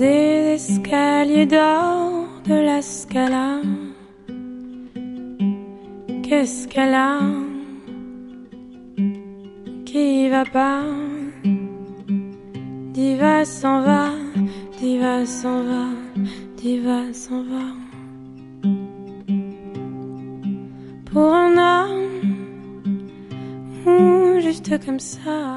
des escaliers d'or de la Scala. Qu'est-ce qu'elle a qui va pas? Diva s'en va, diva s'en va, diva s'en va. Pour un homme, ou juste comme ça.